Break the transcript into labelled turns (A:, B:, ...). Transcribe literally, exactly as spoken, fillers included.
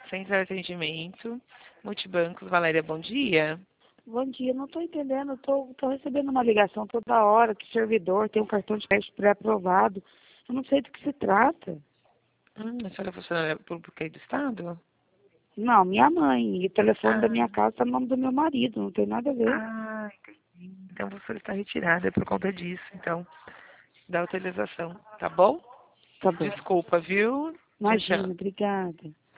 A: Centro de Atendimento, Multibancos. Valéria, bom dia.
B: Bom dia, não estou entendendo, estou recebendo uma ligação toda hora que o servidor tem um cartão de crédito pré-aprovado. Eu não sei do que se trata.
A: Hum, a senhora é funcionária pública aí do Estado?
B: Não, minha mãe, e o telefone da
A: Ah,
B: minha casa está no nome do meu marido, não tem nada a ver.
A: ah, entendi. Então você está retirada por conta disso, então, da utilização, tá bom?
B: Tá bom.
A: Desculpa, viu? Tchau,
B: Imagina,
A: tchau.
B: obrigada.